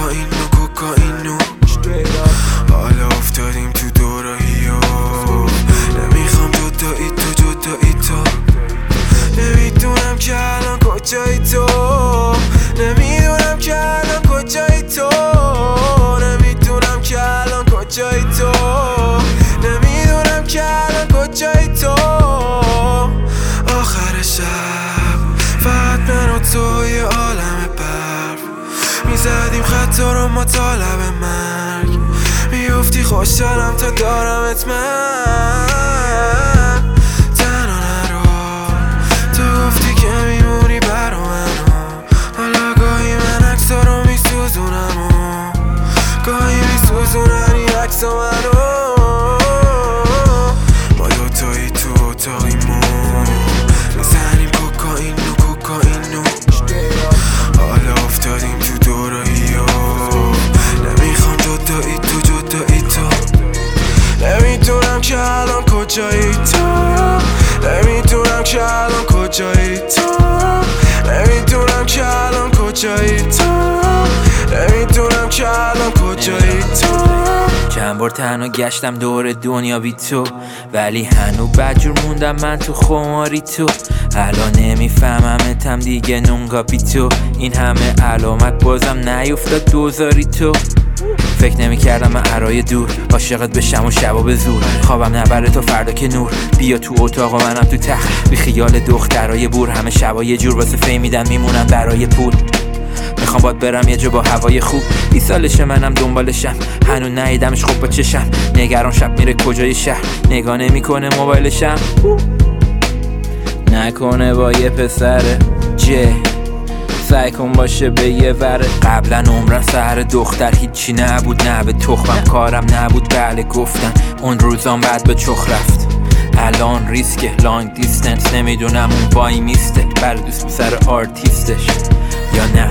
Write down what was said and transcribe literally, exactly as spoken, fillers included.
کوکائین و کوکائین و حالا افتادیم تو دوراهی و نمیخوام جدایی تو جدایی تو نمیدونم که الان کجایی تو نمیدونم که الان کجایی تو نمیدونم که الان کجایی تو نمیدونم که الان کجایی تو آخر شب فقط من و تو یه عالم برف میزدیم خطا رو مطالب مرگ میفتی خوشحالم تا دارمت من تنها نرو تو گفتی که میمونی برا منو حالا گاهی من عکسا رو میسوزونم و گاهی میسوزونن این عکسا منو ما دوتایی تو اتاقیمون میزنیم کوکائین و کوکائین و حالا افتادیم تو دوراهی و نمیخوام جدایی تو جدایی تو نمیدونم که الان کجایی تو نمیدونم که الان کجایی تو نمیدونم که الان کجایی تو نمیدونم که الان کجایی تو چند بار تنها گشتم دور دنیا بی تو ولی هنو بدجور موندم من تو خماری تو الان نمیفهممتم دیگه نونگا بی تو این همه علامت بازم نیفتاد دوزاری تو فکر نمی کردم من عرای دور عاشقت بشم و شبا به زور خوابم نبره تا فردا که نور بیا تو اتاق و منم تو تخت بی خیال دخترای بور همه شبا یه جور واسه فهمیدن میمونن برای پول میخوام باد برم یه جا با هوای خوب بیست سالشه منم دنبالشم هنو ندیدمش خوب با چشم نگران شب میره کجای شهر نگاه نمیکنه موبایلشم نکنه با یه پسر جه سعی کن باشه به یه وره قبلا عمرم سهر دختر هیچی نبود نه به تخمم کارم نبود بله گفتم اون روزان بعد به چخ رفت الان ریسک لانگ دیستنس نمیدونم اون وای میسته بله دوست پسر آرتیستش یا نه